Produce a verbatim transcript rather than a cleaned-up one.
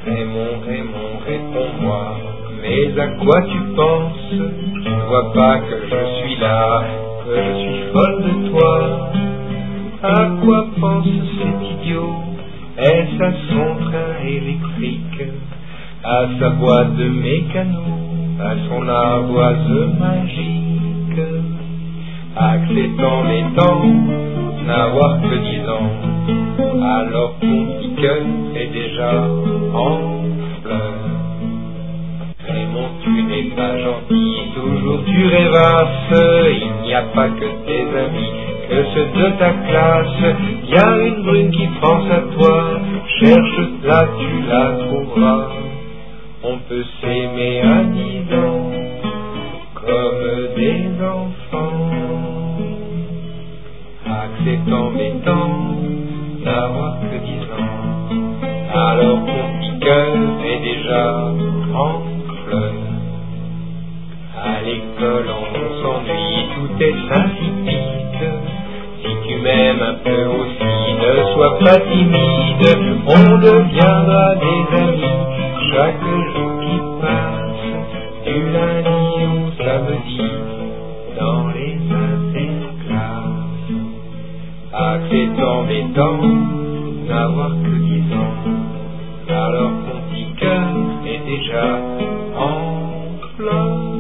Raymond, Raymond, réponds-moi, mais à quoi tu penses? Tu ne vois pas que je suis là, que je suis folle de toi. À quoi pense cet idiot? Est-ce à son train électrique, à sa boîte de mécano, à son ardoise magique? Ah, que c'est embêtant n'avoir que dix ans, alors ton petit cœur est déjà en fleurs. Raymond, tu n'es pas gentil, toujours tu rêvasses, il n'y a pas que tes amis, que ceux de ta classe. Il y a une brune qui pense à toi, cherche-la, tu la trouveras. On peut s'aimer à dix ans, comme des enfants. Ah, que c'est embêtant d'avoir que dix ans, alors ton petit cœur est déjà en fleurs. À l'école on s'ennuie, tout est insipide. Si tu m'aimes un peu aussi, ne sois pas timide, on deviendra des amis chaque jour qui passe, du lundi au samedi, dans les interclasses. Ah, que c'est embêtant n'avoir que dix ans, alors ton petit cœur est déjà en fleurs.